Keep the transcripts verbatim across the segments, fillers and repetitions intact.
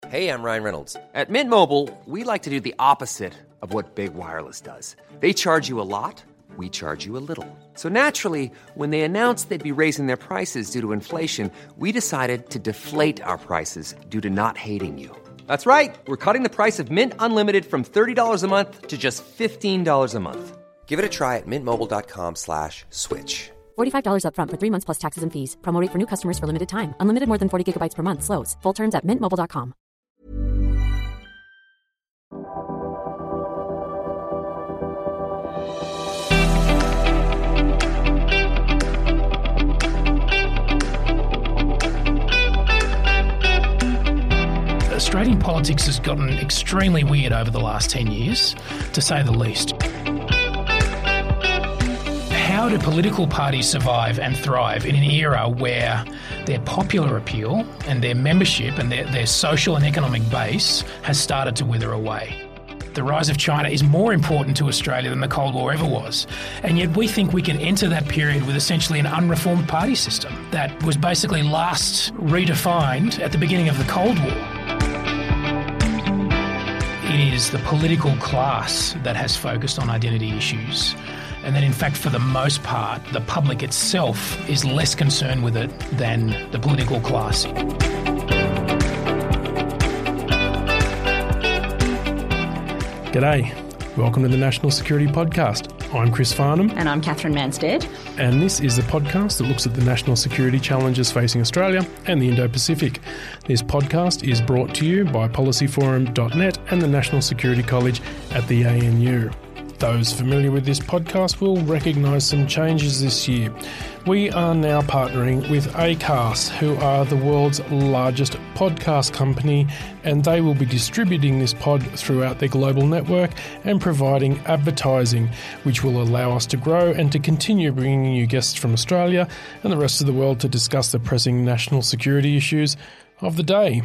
Hey, I'm Ryan Reynolds. At Mint Mobile, we like to do the opposite of what Big Wireless does. They charge you a lot, we charge you a little. So naturally, when they announced they'd be raising their prices due to inflation, we decided to deflate our prices due to not hating you. That's right. We're cutting the price of Mint Unlimited from thirty dollars a month to just fifteen dollars a month. Give it a try at mintmobile.com slash switch. forty-five dollars up front for three months plus taxes and fees. Promo rate for new customers for limited time. Unlimited more than forty gigabytes per month. Slows full terms at mint mobile dot com. Australian politics has gotten extremely weird over the last ten years, to say the least. How do political parties survive and thrive in an era where their popular appeal and their membership and their, their social and economic base has started to wither away? The rise of China is more important to Australia than the Cold War ever was, and yet we think we can enter that period with essentially an unreformed party system that was basically last redefined at the beginning of the Cold War. It is the political class that has focused on identity issues, and that in fact, for the most part, the public itself is less concerned with it than the political class. G'day, welcome to the National Security Podcast. I'm Chris Farnham. And I'm Catherine Manstead. And this is the podcast that looks at the national security challenges facing Australia and the Indo-Pacific. This podcast is brought to you by policy forum dot net and the National Security College at the A N U. Those familiar with this podcast will recognise some changes this year. We are now partnering with Acast, who are the world's largest podcast company, and they will be distributing this pod throughout their global network and providing advertising, which will allow us to grow and to continue bringing you guests from Australia and the rest of the world to discuss the pressing national security issues of the day.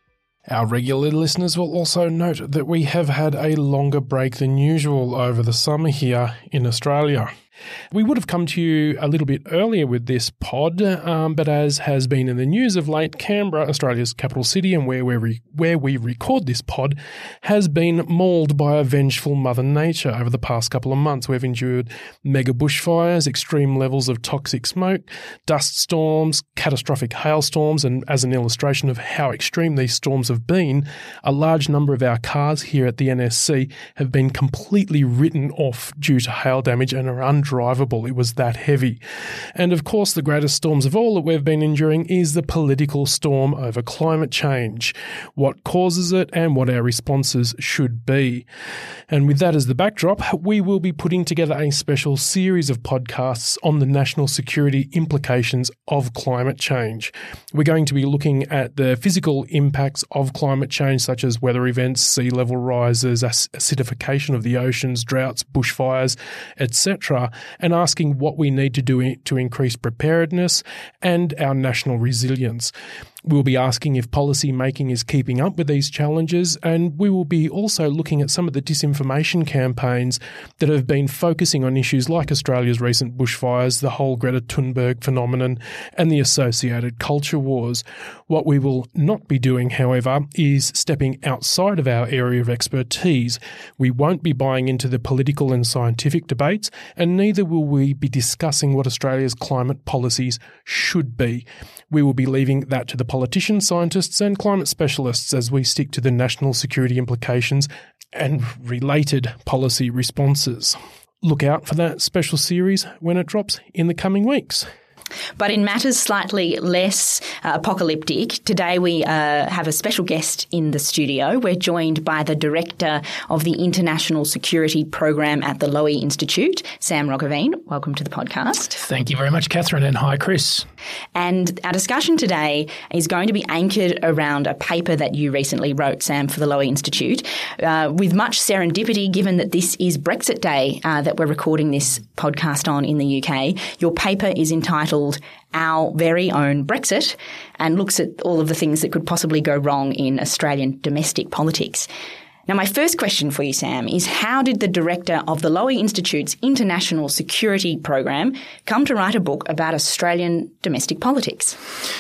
Our regular listeners will also note that we have had a longer break than usual over the summer here in Australia. We would have come to you a little bit earlier with this pod, um, but as has been in the news of late, Canberra, Australia's capital city and where we re- where we record this pod, has been mauled by a vengeful Mother Nature over the past couple of months. We've endured mega bushfires, extreme levels of toxic smoke, dust storms, catastrophic hailstorms, and as an illustration of how extreme these storms have been, a large number of our cars here at the N S C have been completely written off due to hail damage and are undrivable. It was that heavy. And of course, the greatest storms of all that we've been enduring is the political storm over climate change, what causes it and what our responses should be. And with that as the backdrop, we will be putting together a special series of podcasts on the national security implications of climate change. We're going to be looking at the physical impacts of climate change, such as weather events, sea level rises, acidification of the oceans, droughts, bushfires, et cetera, and asking what we need to do to increase preparedness and our national resilience. We'll be asking if policy making is keeping up with these challenges, and we will be also looking at some of the disinformation campaigns that have been focusing on issues like Australia's recent bushfires, the whole Greta Thunberg phenomenon, and the associated culture wars. What we will not be doing, however, is stepping outside of our area of expertise. We won't be buying into the political and scientific debates, and neither will we be discussing what Australia's climate policies should be. We will be leaving that to the politicians, scientists and climate specialists as we stick to the national security implications and related policy responses. Look out for that special series when it drops in the coming weeks. But in matters slightly less uh, apocalyptic, today we uh, have a special guest in the studio. We're joined by the Director of the International Security Program at the Lowy Institute, Sam Roggeveen. Welcome to the podcast. Thank you very much, Catherine, and hi, Chris. And our discussion today is going to be anchored around a paper that you recently wrote, Sam, for the Lowy Institute, uh, with much serendipity, given that this is Brexit Day uh, that we're recording this podcast on in the U K. Your paper is entitled Our Very Own Brexit and looks at all of the things that could possibly go wrong in Australian domestic politics. Now, my first question for you, Sam, is how did the director of the Lowy Institute's International Security Program come to write a book about Australian domestic politics?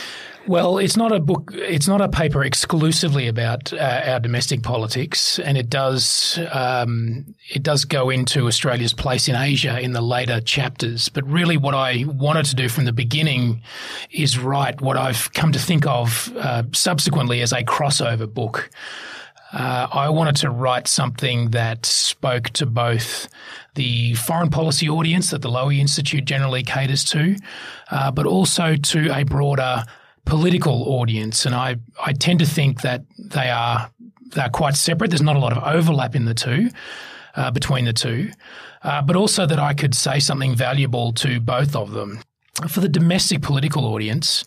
Well, it's not a book, it's not a paper exclusively about uh, our domestic politics, and it does um, it does go into Australia's place in Asia in the later chapters. But really what I wanted to do from the beginning is write what I've come to think of uh, subsequently as a crossover book. Uh, I wanted to write something that spoke to both the foreign policy audience that the Lowy Institute generally caters to, uh, but also to a broader political audience. And I, I tend to think that they are they're quite separate. There's not a lot of overlap in the two, uh, between the two, uh, but also that I could say something valuable to both of them. For the domestic political audience,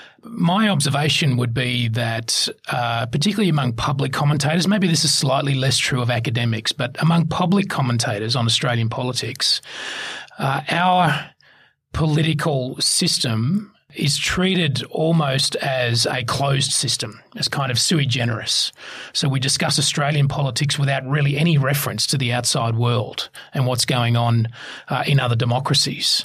my observation would be that, uh, particularly among public commentators, maybe this is slightly less true of academics, but among public commentators on Australian politics, uh, our political system is treated almost as a closed system, as kind of sui generis. So we discuss Australian politics without really any reference to the outside world and what's going on uh, in other democracies.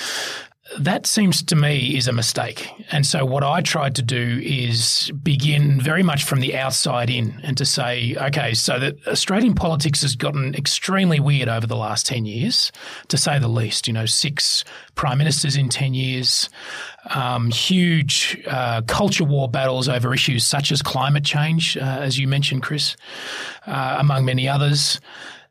That seems to me is a mistake. And so what I tried to do is begin very much from the outside in and to say, okay, so that Australian politics has gotten extremely weird over the last ten years, to say the least. You know, six prime ministers in ten years, um, huge uh, culture war battles over issues such as climate change, uh, as you mentioned, Chris, uh, among many others.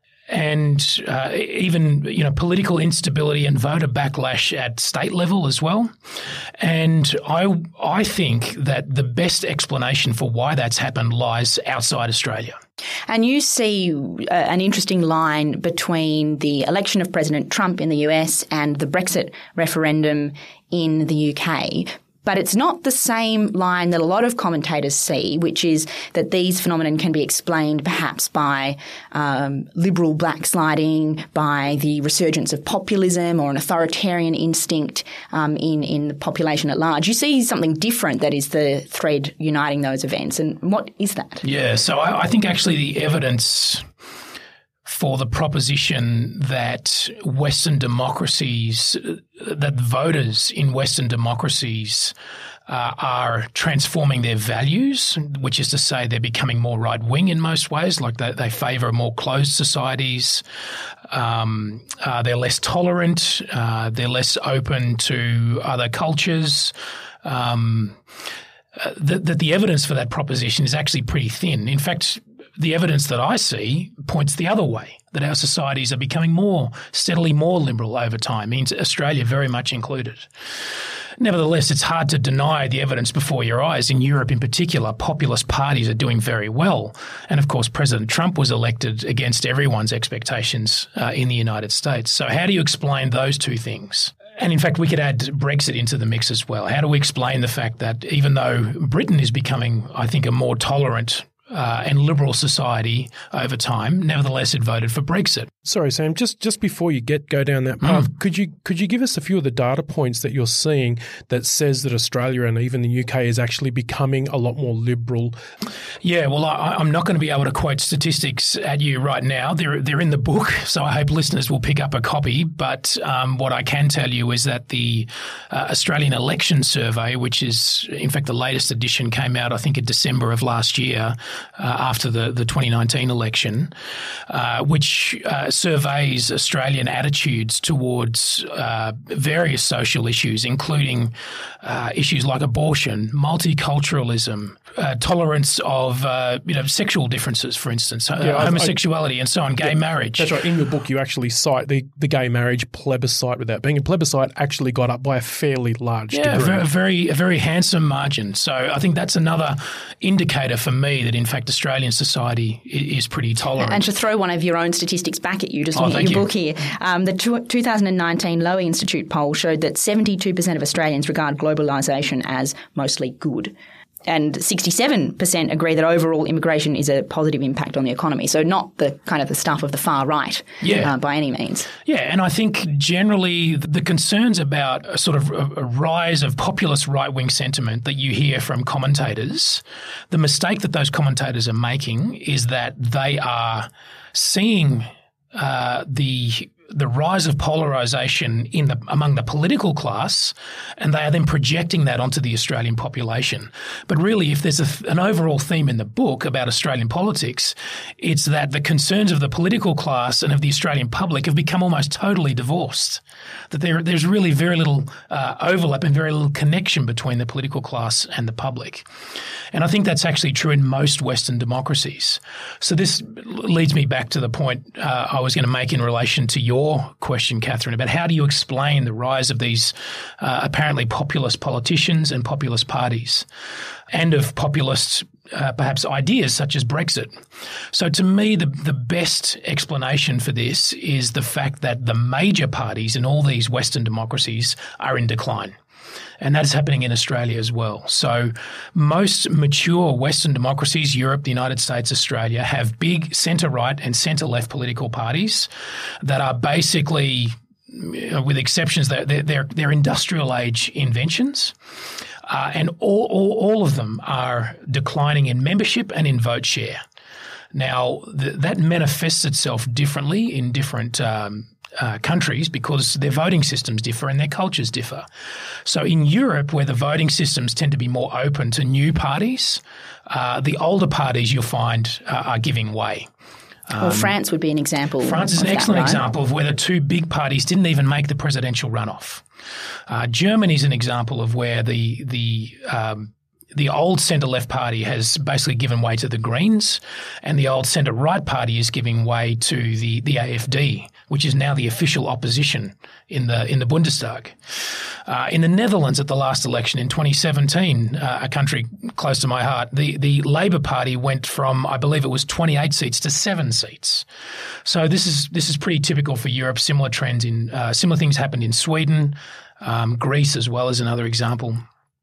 And uh, even, you know, political instability and voter backlash at state level as well. And I I think that the best explanation for why that's happened lies outside Australia. And you see uh, an interesting line between the election of President Trump in the U S and the Brexit referendum in the U K. But it's not the same line that a lot of commentators see, which is that these phenomena can be explained perhaps by um, liberal backsliding, by the resurgence of populism or an authoritarian instinct um, in, in the population at large. You see something different that is the thread uniting those events. And what is that? Yeah, so I, I think actually the evidence for the proposition that Western democracies, that voters in Western democracies uh, are transforming their values, which is to say they're becoming more right-wing in most ways, like they, they favour more closed societies, um, uh, they're less tolerant, uh, they're less open to other cultures. Um, uh, that, that the evidence for that proposition is actually pretty thin. In fact, the evidence that I see points the other way, that our societies are becoming more, steadily more liberal over time, means Australia very much included. Nevertheless, it's hard to deny the evidence before your eyes. In Europe in particular, populist parties are doing very well. And of course, President Trump was elected against everyone's expectations uh, in the United States. So how do you explain those two things? And in fact, we could add Brexit into the mix as well. How do we explain the fact that even though Britain is becoming, I think, a more tolerant Uh, and liberal society over time, nevertheless it voted for Brexit. Sorry, Sam, just just before you get go down that path, mm. could you could you give us a few of the data points that you're seeing that says that Australia and even the U K is actually becoming a lot more liberal? Yeah, well, I, I'm not going to be able to quote statistics at you right now. They're they're in the book, so I hope listeners will pick up a copy. But um, what I can tell you is that the uh, Australian Election Survey, which is in fact the latest edition, came out I think in December of last year. Uh, after the, the twenty nineteen election, uh, which uh, surveys Australian attitudes towards uh, various social issues, including uh, issues like abortion, multiculturalism, uh, tolerance of uh, you know sexual differences, for instance, uh, yeah, homosexuality, I, and so on, gay yeah, marriage. That's right. In your book, you actually cite the, the gay marriage plebiscite. Without being a plebiscite, actually got up by a fairly large yeah, degree. Yeah, a very, a very handsome margin. So I think that's another indicator for me that in fact Australian society is pretty tolerant. And to throw one of your own statistics back at you, just oh, looking at your you. book here, um, the two thousand nineteen Lowy Institute poll showed that seventy-two percent of Australians regard globalisation as mostly good. And sixty-seven percent agree that overall immigration is a positive impact on the economy. So not the kind of the stuff of the far right yeah. uh, by any means. Yeah, and I think generally the concerns about a sort of a, a rise of populist right-wing sentiment that you hear from commentators, the mistake that those commentators are making is that they are seeing uh, the the rise of polarisation in the among the political class, and they are then projecting that onto the Australian population. But really, if there's a, an overall theme in the book about Australian politics, it's that the concerns of the political class and of the Australian public have become almost totally divorced, that there, there's really very little uh, overlap and very little connection between the political class and the public. And I think that's actually true in most Western democracies. So this leads me back to the point uh, I was going to make in relation to your question, Catherine, about how do you explain the rise of these uh, apparently populist politicians and populist parties, and of populist uh, perhaps ideas such as Brexit. So to me, the, the best explanation for this is the fact that the major parties in all these Western democracies are in decline. And that's happening in Australia as well. So most mature Western democracies, Europe, the United States, Australia, have big centre-right and centre-left political parties that are basically, you know, with exceptions, they're, they're, they're industrial age inventions. Uh, and all, all, all of them are declining in membership and in vote share. Now, th- that manifests itself differently in different um Uh, countries because their voting systems differ and their cultures differ. So in Europe, where the voting systems tend to be more open to new parties, uh, the older parties you'll find uh, are giving way. Um, well, France would be an example. France is an that, excellent right? example of where the two big parties didn't even make the presidential runoff. Uh, Germany is an example of where the the um, The old centre-left party has basically given way to the Greens, and the old centre-right party is giving way to the, the A F D, which is now the official opposition in the in the Bundestag. Uh, in the Netherlands at the last election in twenty seventeen, uh, a country close to my heart, the, the Labour Party went from, I believe it was twenty-eight seats to seven seats. So this is this is pretty typical for Europe. Similar trends in uh, similar things happened in Sweden, um, Greece as well as another example.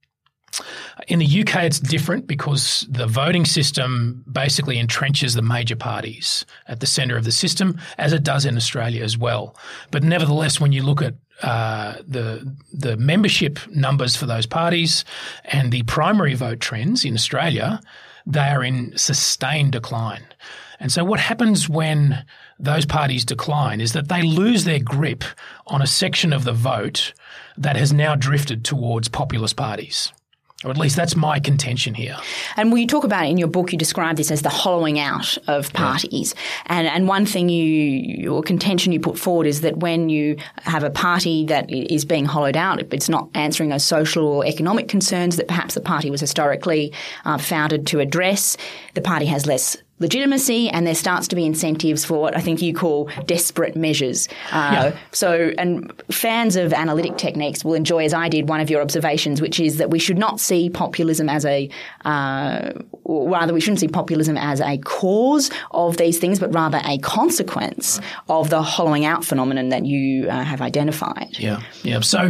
In the U K, it's different because the voting system basically entrenches the major parties at the centre of the system, as it does in Australia as well. But nevertheless, when you look at uh, the the membership numbers for those parties and the primary vote trends in Australia, they are in sustained decline. And so what happens when those parties decline is that they lose their grip on a section of the vote that has now drifted towards populist parties. Or at least that's my contention here. And when you talk about it in your book, you describe this as the hollowing out of parties. Yeah. And and one thing you, your contention you put forward is that when you have a party that is being hollowed out, it's not answering those social or economic concerns that perhaps the party was historically uh, founded to address. The party has less legitimacy, and there starts to be incentives for what I think you call desperate measures. Uh, yeah. So, and fans of analytic techniques will enjoy, as I did, one of your observations, which is that we should not see populism as a, uh, or rather we shouldn't see populism as a cause of these things, but rather a consequence of the hollowing out phenomenon that you uh, have identified. Yeah, yeah. So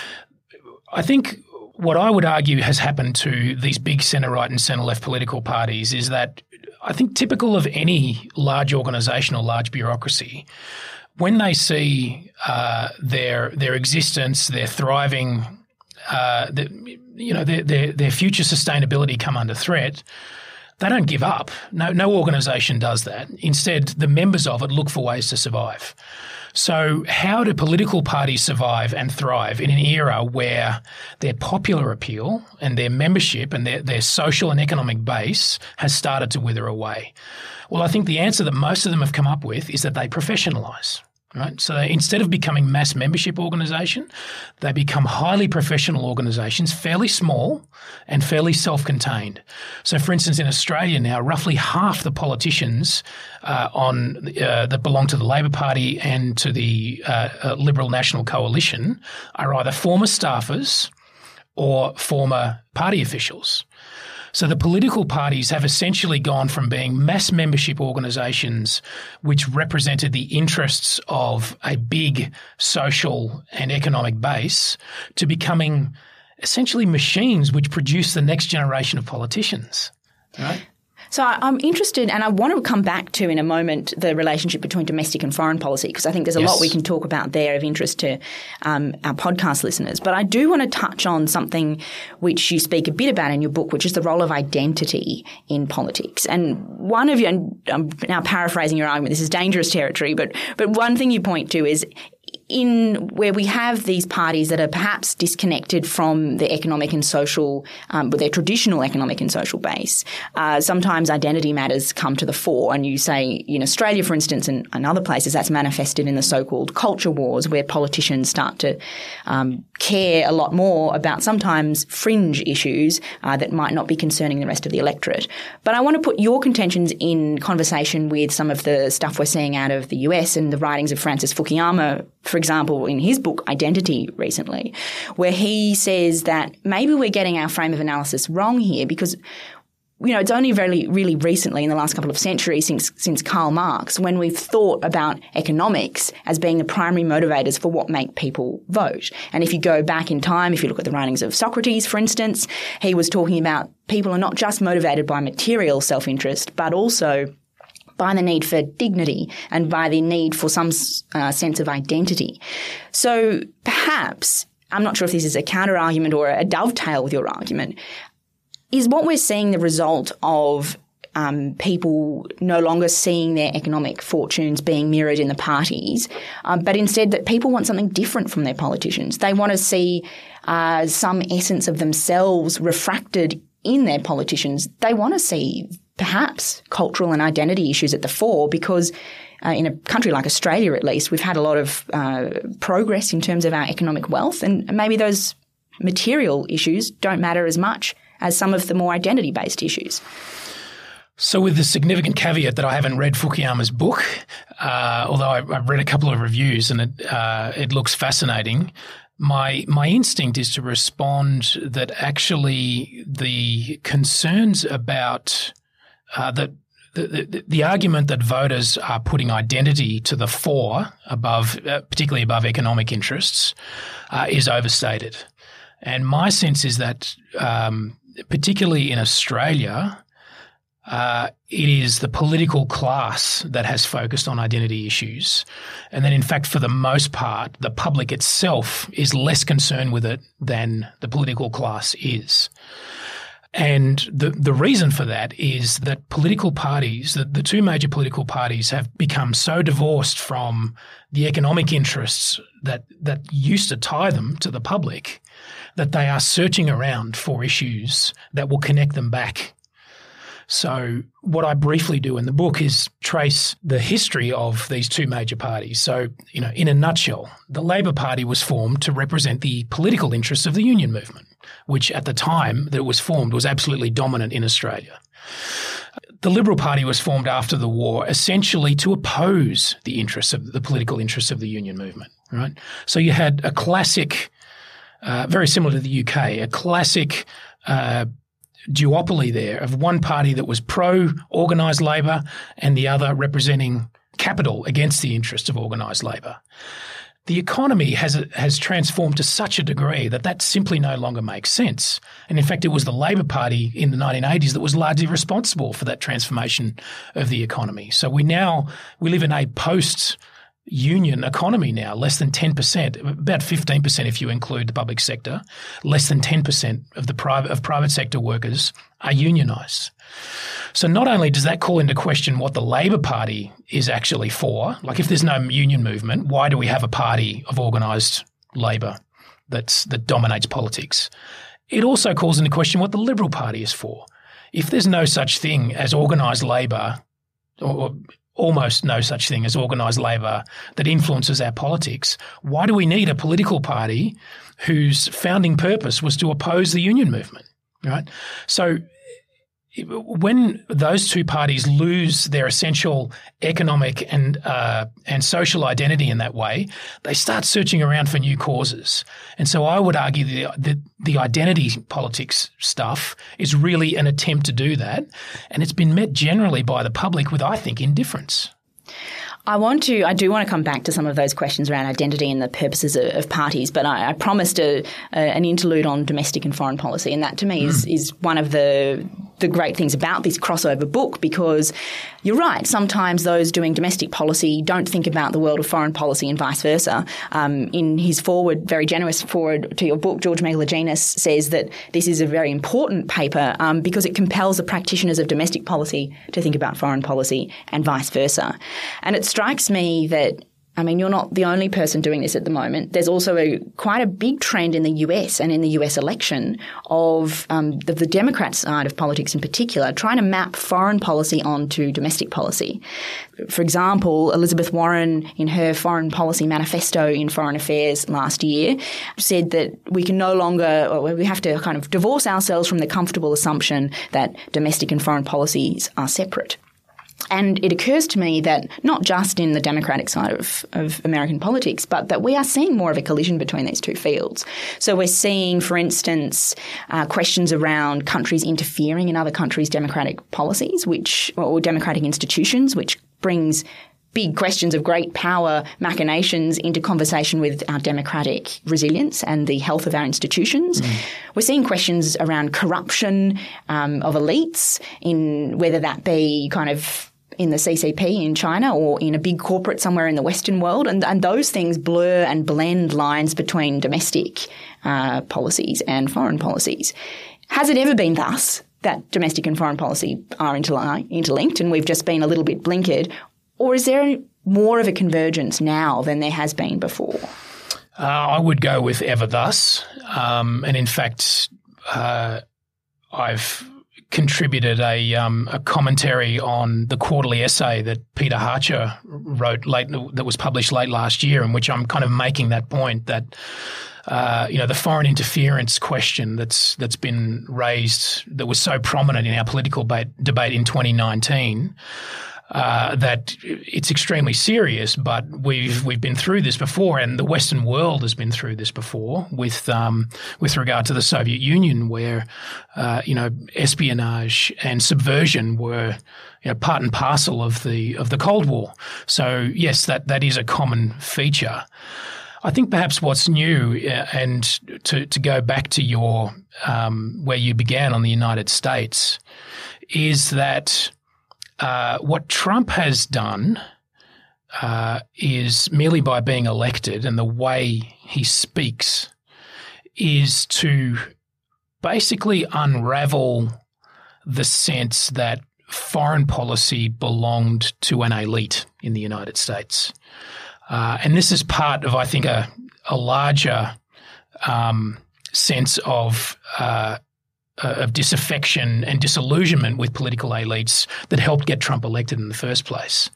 I think what I would argue has happened to these big centre-right and centre-left political parties is that I think typical of any large organisation or large bureaucracy, when they see uh, their their existence, their thriving, uh, the, you know, their, their their future sustainability come under threat, they don't give up. No, no organisation does that. Instead, the members of it look for ways to survive. So how do political parties survive and thrive in an era where their popular appeal and their membership and their, their social and economic base has started to wither away? Well, I think the answer that most of them have come up with is that they professionalise. Right? So they, instead of becoming mass membership organisation, they become highly professional organisations, fairly small and fairly self-contained. So, for instance, in Australia now, roughly half the politicians uh, on uh, that belong to the Labor Party and to the uh, uh, Liberal National Coalition are either former staffers or former party officials. So the political parties have essentially gone from being mass membership organisations which represented the interests of a big social and economic base to becoming essentially machines which produce the next generation of politicians, right? So I'm interested, and I want to come back to in a moment the relationship between domestic and foreign policy, because I think there's a yes. lot we can talk about there of interest to um, our podcast listeners. But I do want to touch on something which you speak a bit about in your book, which is the role of identity in politics. And one of you, and I'm now paraphrasing your argument, this is dangerous territory, but but one thing you point to is in where we have these parties that are perhaps disconnected from the economic and social, um, with their traditional economic and social base, uh, sometimes identity matters come to the fore. And you say in Australia, for instance, and, and other places, that's manifested in the so-called culture wars, where politicians start to um, care a lot more about sometimes fringe issues uh, that might not be concerning the rest of the electorate. But I want to put your contentions in conversation with some of the stuff we're seeing out of the U S and the writings of Francis Fukuyama, for example, in his book Identity recently, where he says that maybe we're getting our frame of analysis wrong here because, you know, it's only very really recently in the last couple of centuries since since Karl Marx when we've thought about economics as being the primary motivators for what make people vote. And if you go back in time, if you look at the writings of Socrates, for instance, he was talking about people are not just motivated by material self-interest, but also by the need for dignity and by the need for some uh, sense of identity. So perhaps, I'm not sure if this is a counter-argument or a dovetail with your argument, is what we're seeing the result of um, people no longer seeing their economic fortunes being mirrored in the parties, um, but instead that people want something different from their politicians. They want to see uh, some essence of themselves refracted in their politicians. They want to see perhaps cultural and identity issues at the fore because uh, in a country like Australia, at least, we've had a lot of uh, progress in terms of our economic wealth, and maybe those material issues don't matter as much as some of the more identity-based issues. So with the significant caveat that I haven't read Fukuyama's book, uh, although I, I've read a couple of reviews and it, uh, it looks fascinating, My my instinct is to respond that actually the concerns about uh, the, the the argument that voters are putting identity to the fore above, uh, particularly above economic interests, uh, is overstated. And my sense is that, um, particularly in Australia, Uh, it is the political class that has focused on identity issues, and that in fact, for the most part, the public itself is less concerned with it than the political class is. And the the reason for that is that political parties, the, the two major political parties, have become so divorced from the economic interests that that used to tie them to the public that they are searching around for issues that will connect them back. So what I briefly do in the book is trace the history of these two major parties. So, you know, in a nutshell, the Labor Party was formed to represent the political interests of the union movement, which at the time that it was formed was absolutely dominant in Australia. The Liberal Party was formed after the war essentially to oppose the interests of the political interests of the union movement, right? So you had a classic, uh, very similar to the U K, a classic uh duopoly there of one party that was pro-organised labour and the other representing capital against the interests of organised labour. The economy has has transformed to such a degree that that simply no longer makes sense. And in fact, it was the Labor Party in the nineteen eighties that was largely responsible for that transformation of the economy. So we now we live in a post union economy now, less than ten percent, about fifteen percent if you include the public sector, less than ten percent of the private of private sector workers are unionised. So not only does that call into question what the Labor Party is actually for, like if there's no union movement, why do we have a party of organised labour that's that dominates politics? It also calls into question what the Liberal Party is for. If there's no such thing as organised labour or almost no such thing as organised labour that influences our politics, why do we need a political party whose founding purpose was to oppose the union movement, right? So when those two parties lose their essential economic and uh, and social identity in that way, they start searching around for new causes. And so I would argue that the, the identity politics stuff is really an attempt to do that, and it's been met generally by the public with, I think, indifference. I want to, I do want to come back to some of those questions around identity and the purposes of, of parties, but I, I promised a, a, an interlude on domestic and foreign policy, and that to me mm. is, is one of the the great things about this crossover book, because you're right, sometimes those doing domestic policy don't think about the world of foreign policy and vice versa. Um, in his forward, very generous forward to your book, George Megalogenis says that this is a very important paper um, because it compels the practitioners of domestic policy to think about foreign policy and vice versa. And it strikes me that, I mean, you're not the only person doing this at the moment. There's also a quite a big trend in the U S and in the U S election of um, the, the Democrat side of politics in particular trying to map foreign policy onto domestic policy. For example, Elizabeth Warren in her foreign policy manifesto in Foreign Affairs last year said that we can no longer, or we have to kind of divorce ourselves from the comfortable assumption that domestic and foreign policies are separate. And it occurs to me that not just in the Democratic side of, of American politics, but that we are seeing more of a collision between these two fields. So we're seeing, for instance, uh, questions around countries interfering in other countries' democratic policies, which or democratic institutions, which brings big questions of great power machinations into conversation with our democratic resilience and the health of our institutions. Mm. We're seeing questions around corruption um, of elites, in whether that be kind of in the C C P in China or in a big corporate somewhere in the Western world. And, and those things blur and blend lines between domestic uh, policies and foreign policies. Has it ever been thus that domestic and foreign policy are interli- interlinked and we've just been a little bit blinkered? Or is there more of a convergence now than there has been before? Uh, I would go with ever thus. Um, and in fact, uh, I've contributed a, um, a commentary on the quarterly essay that Peter Harcher wrote late, that was published late last year, in which I'm kind of making that point that Uh, you know, the foreign interference question that's that's been raised, that was so prominent in our political ba- debate in twenty nineteen, uh, that it's extremely serious. But we've we've been through this before, and the Western world has been through this before with um, with regard to the Soviet Union, where uh, you know espionage and subversion were you know part and parcel of the of the Cold War. So yes, that that is a common feature. I think perhaps what's new, uh, and to, to go back to your um, where you began on the United States, is that uh, what Trump has done uh, is merely by being elected and the way he speaks is to basically unravel the sense that foreign policy belonged to an elite in the United States. Uh, and this is part of, I think, a, a larger um, sense of uh, of disaffection and disillusionment with political elites that helped get Trump elected in the first place.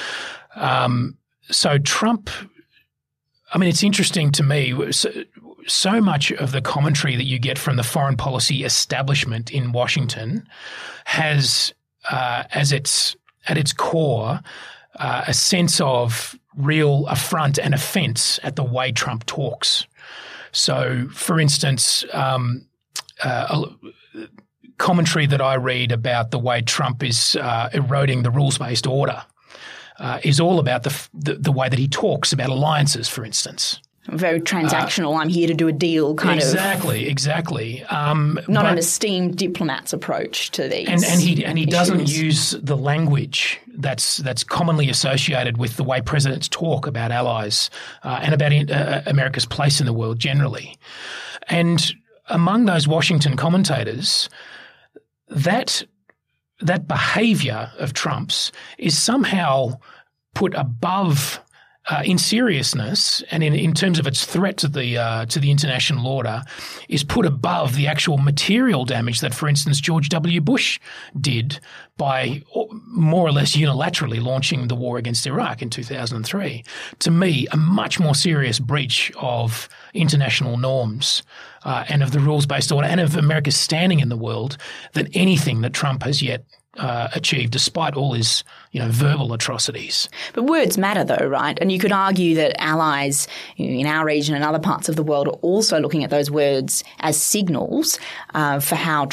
Um, so Trump, I mean, it's interesting to me, so, so much of the commentary that you get from the foreign policy establishment in Washington has, uh, as its at its core, uh, a sense of real affront and offence at the way Trump talks. So, for instance, um, uh, commentary that I read about the way Trump is uh, eroding the rules-based order uh, is all about the, the the way that he talks about alliances, for instance. Very transactional. Uh, I'm here to do a deal kind exactly, of. Exactly, exactly. Um, Not but, an esteemed diplomat's approach to these. And, and he and he issues. doesn't use the language that's that's commonly associated with the way presidents talk about allies uh, and about in, uh, America's place in the world generally. And among those Washington commentators, that that behaviour of Trump's is somehow put above. Uh, in seriousness and in, in terms of its threat to the uh, to the international order, is put above the actual material damage that, for instance, George W. Bush did by more or less unilaterally launching the war against Iraq in two thousand three. To me, a much more serious breach of international norms uh, and of the rules-based order and of America's standing in the world than anything that Trump has yet Uh, achieved, despite all his, you know, verbal atrocities. But words matter, though, right? And you could argue that allies in our region and other parts of the world are also looking at those words as signals uh, for how Trump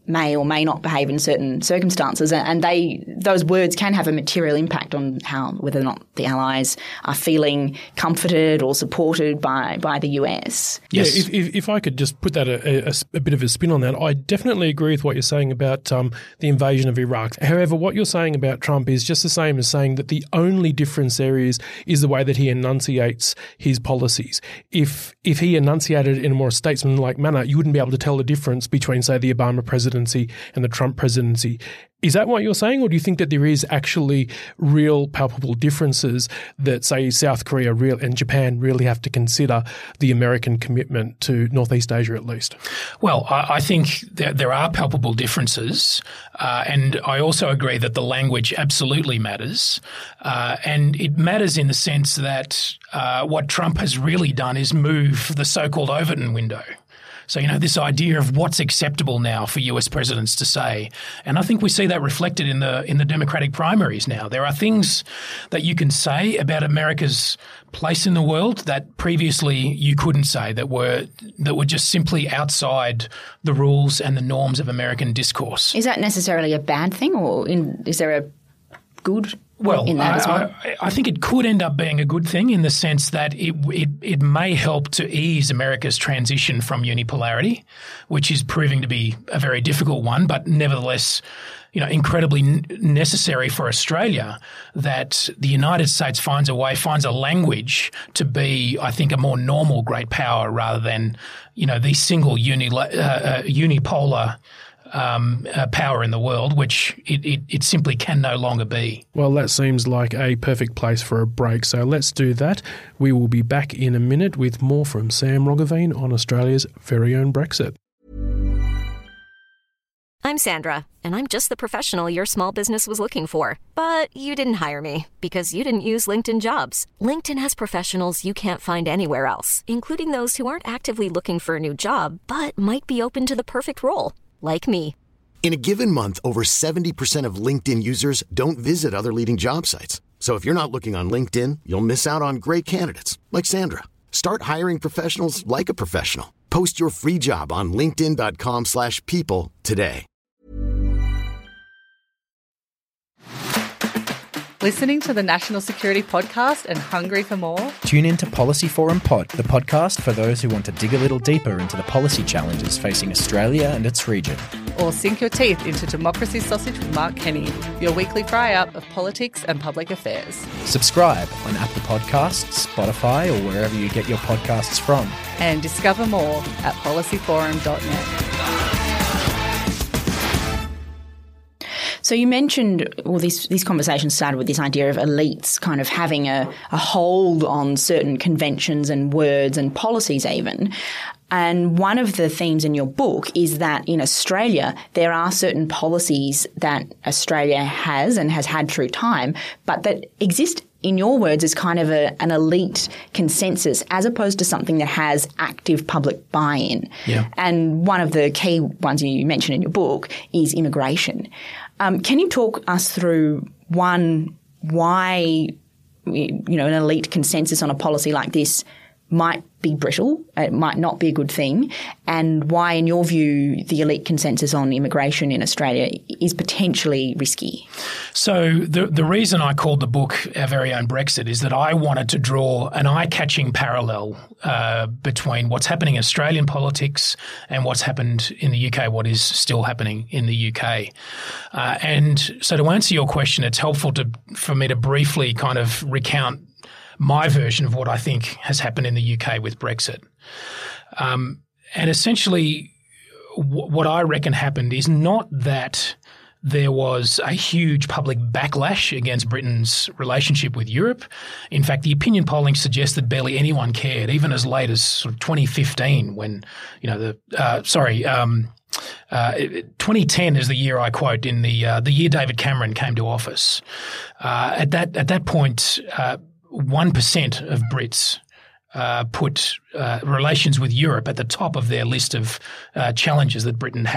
may or may not behave in certain circumstances, and they those words can have a material impact on how whether or not the Allies are feeling comforted or supported by, by the U S. Yes. Yeah, if, if, if I could just put that a, a, a bit of a spin on that, I definitely agree with what you're saying about um, the invasion of Iraq. However, what you're saying about Trump is just the same as saying that the only difference there is is the way that he enunciates his policies. If if he enunciated it in a more statesmanlike manner, you wouldn't be able to tell the difference between, say, the Obama presidency and the Trump presidency. Is that what you're saying, or do you think that there is actually real palpable differences that, say, South Korea real and Japan really have to consider the American commitment to Northeast Asia at least? Well, I, I think that there are palpable differences, uh, and I also agree that the language absolutely matters. Uh, and it matters in the sense that uh, what Trump has really done is move the so-called Overton window. So, you know, this idea of what's acceptable now for U S presidents to say. And I think we see that reflected in the in the Democratic primaries now. There are things that you can say about America's place in the world that previously you couldn't say, that were that were just simply outside the rules and the norms of American discourse. Is that necessarily a bad thing, or in, is there a good Well, in that I, as well? I, I think it could end up being a good thing in the sense that it, it it may help to ease America's transition from unipolarity, which is proving to be a very difficult one, but nevertheless, you know, incredibly n- necessary for Australia, that the United States finds a way, finds a language to be, I think, a more normal great power rather than, you know, the single uni, uh, uh, unipolar Um, uh, power in the world, which it, it, it simply can no longer be. Well, that seems like a perfect place for a break, so let's do that. We will be back in a minute with more from Sam Roggeveen on Australia's very own Brexit. I'm Sandra, and I'm just the professional your small business was looking for. But you didn't hire me because you didn't use LinkedIn Jobs. LinkedIn has professionals you can't find anywhere else, including those who aren't actively looking for a new job, but might be open to the perfect role. Like me. In a given month, over seventy percent of LinkedIn users don't visit other leading job sites. So if you're not looking on LinkedIn, you'll miss out on great candidates like Sandra. Start hiring professionals like a professional. Post your free job on linkedin.com slash people today. Listening to the National Security Podcast and hungry for more? Tune in to Policy Forum Pod, the podcast for those who want to dig a little deeper into the policy challenges facing Australia and its region. Or sink your teeth into Democracy Sausage with Mark Kenny, your weekly fry-up of politics and public affairs. Subscribe on Apple Podcasts, Spotify, or wherever you get your podcasts from. And discover more at policy forum dot net. So you mentioned, well, these, these conversations started with this idea of elites kind of having a, a hold on certain conventions and words and policies even. And one of the themes in your book is that in Australia, there are certain policies that Australia has and has had through time, but that exist, in your words, as kind of a, an elite consensus as opposed to something that has active public buy-in. Yeah. And one of the key ones you mentioned in your book is immigration. Um, can you talk us through, one, why, you know, an elite consensus on a policy like this might be brittle, it might not be a good thing, and why, in your view, the elite consensus on immigration in Australia is potentially risky? So the the reason I called the book Our Very Own Brexit is that I wanted to draw an eye-catching parallel uh, between what's happening in Australian politics and what's happened in the U K, what is still happening in the U K. Uh, and so to answer your question, it's helpful to for me to briefly kind of recount my version of what I think has happened in the U K with Brexit. Um, and essentially w- what I reckon happened is not that there was a huge public backlash against Britain's relationship with Europe. In fact, the opinion polling suggests that barely anyone cared, even as late as sort of twenty fifteen when, you know, the uh, – sorry um, – Uh, twenty ten is the year I quote in the uh, the year David Cameron came to office. Uh, at that at that point, uh, one percent of Brits uh, put uh, relations with Europe at the top of their list of uh, challenges that Britain had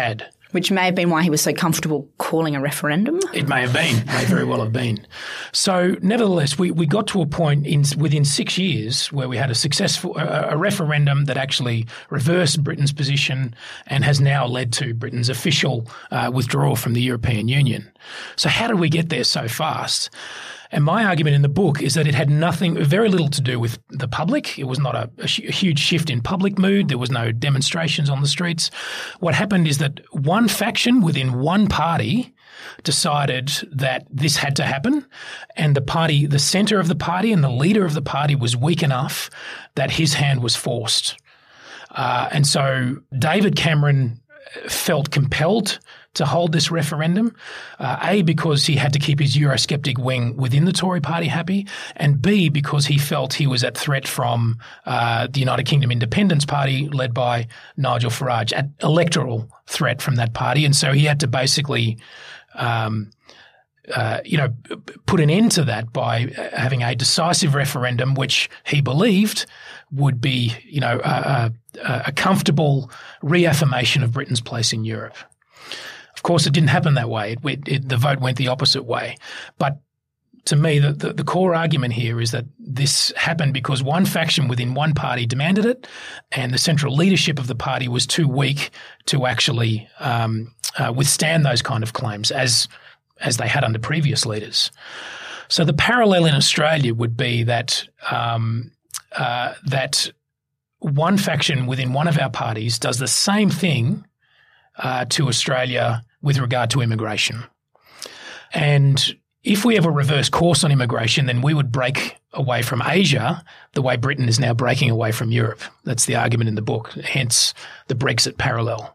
Which may have been why he was so comfortable calling a referendum. It may have been, may very well have been. So, nevertheless, we, we got to a point in within six years where we had a successful a, a referendum that actually reversed Britain's position and has now led to Britain's official uh, withdrawal from the European Union. So, how did we get there so fast? And my argument in the book is that it had nothing, very little to do with the public. It was not a, a, a huge shift in public mood. There was no demonstrations on the streets. What happened is that one faction within one party decided that this had to happen, and the party, the centre of the party and the leader of the party was weak enough that his hand was forced. Uh, and so David Cameron felt compelled to hold this referendum, uh, A, because he had to keep his Eurosceptic wing within the Tory party happy, and B, because he felt he was at threat from uh, the United Kingdom Independence Party led by Nigel Farage, at electoral threat from that party. And so he had to basically um, uh, you know, put an end to that by having a decisive referendum, which he believed would be, you know, a, a, a comfortable reaffirmation of Britain's place in Europe. Of course, it didn't happen that way. It, it, the vote went the opposite way. But to me, the, the, the core argument here is that this happened because one faction within one party demanded it, and the central leadership of the party was too weak to actually um, uh, withstand those kind of claims as as they had under previous leaders. So the parallel in Australia would be that um, uh, that one faction within one of our parties does the same thing uh, to Australia with regard to immigration. And if we ever reverse course on immigration, then we would break away from Asia the way Britain is now breaking away from Europe. That's the argument in the book, hence the Brexit parallel.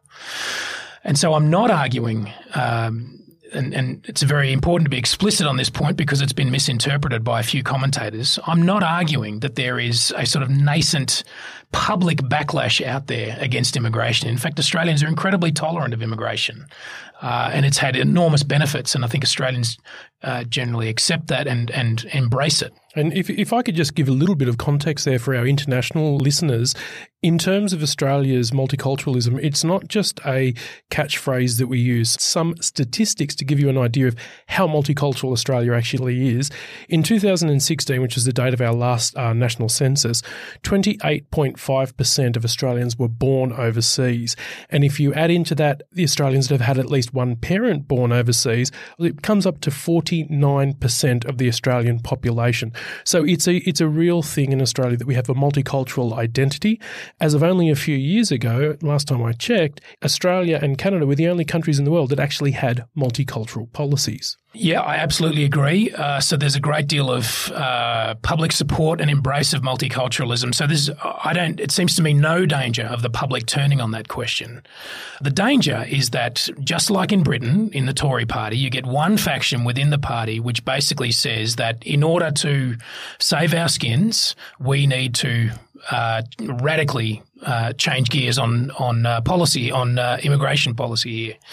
And so I'm not arguing um, And, and it's very important to be explicit on this point because it's been misinterpreted by a few commentators. I'm not arguing that there is a sort of nascent public backlash out there against immigration. In fact, Australians are incredibly tolerant of immigration, uh, and it's had enormous benefits, and I think Australians uh, generally accept that and, and embrace it. And if if I could just give a little bit of context there for our international listeners, in terms of Australia's multiculturalism, it's not just a catchphrase that we use. Some statistics to give you an idea of how multicultural Australia actually is. In two thousand sixteen, which is the date of our last uh, national census, twenty-eight point five percent of Australians were born overseas. And if you add into that the Australians that have had at least one parent born overseas, it comes up to forty-nine percent of the Australian population. So it's a it's a real thing in Australia that we have a multicultural identity. As of only a few years ago, last time I checked, Australia and Canada were the only countries in the world that actually had multicultural policies. Yeah, I absolutely agree. Uh, so there's a great deal of uh, public support and embrace of multiculturalism. So there's, I don't, it seems to me no danger of the public turning on that question. The danger is that just like in Britain, in the Tory party, you get one faction within the party which basically says that in order to save our skins, we need to uh, radically uh, change gears on on uh, policy, on uh, immigration policy here.